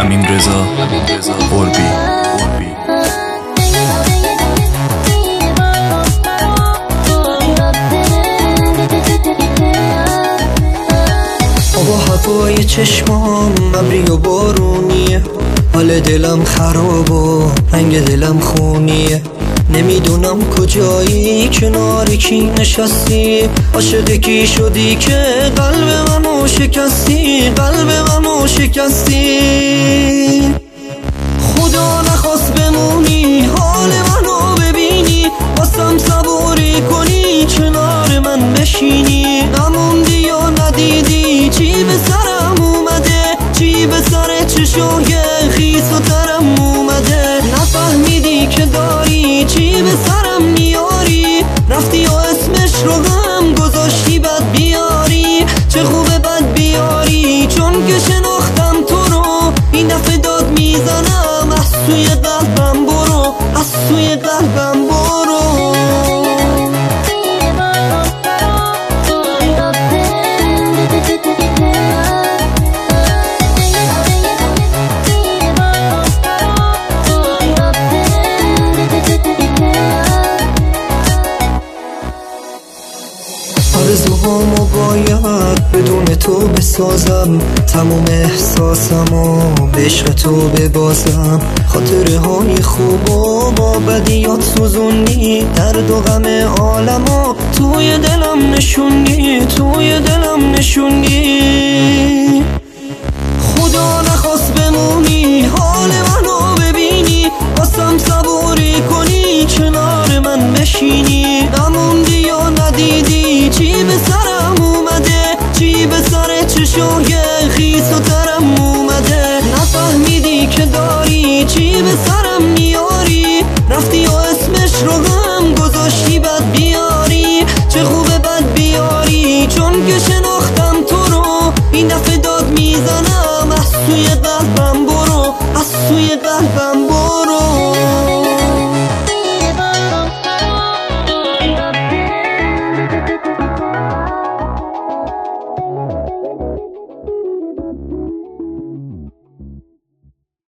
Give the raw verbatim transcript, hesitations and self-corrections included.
امین رضا قربی. آبا هوای چشمام ابری و بارونیه، حال دلم خراب و رنگ دلم خونیه. نمیدونم کجایی کنار کی نشستی، عاشق کی شدی که قلب منو شکستی، قلب منو شکستی. خدا نخواست بمونی حال منو ببینی، واسم صبوری کنی کنار من بشینی. نموندی یا ندیدی چی به سرم اومده، چی به سر چشای خیس و ترم اومده. نفهمیدی که داری چی به سرم میاری، رفتی و اسمش رو غم گذاشتی بد بیاری. چه خوبه بد بیاری چون که شناختم تو رو، این دفعه داد میزنم از سوی قلبم برو، از سوی قلبم برو. آرزوهامو باید بدون تو بسازم، تموم احساسمو به عشق تو ببازم. خاطره های خوب و با بدیات سوزونی، درد و غم عالمو توی دلم نشوندی، توی دلم نشوندی. خدا نخواست بمونی حال منو ببینی، واسم صبوری کنی کنار من بشینی. نموندی یا ندیدی چی به سرم اومده، چی به سر چشای خیس و ترم اومده. نفهمیدی که داری چی به سرم میاری، رفتی و اسمش رو غم گذاشتی بد بیاری. چه خوبه بد بیاری چون که شناختم تو رو، این دفعه داد میزنم از سوی قلبم برو، از سوی قلبم برو.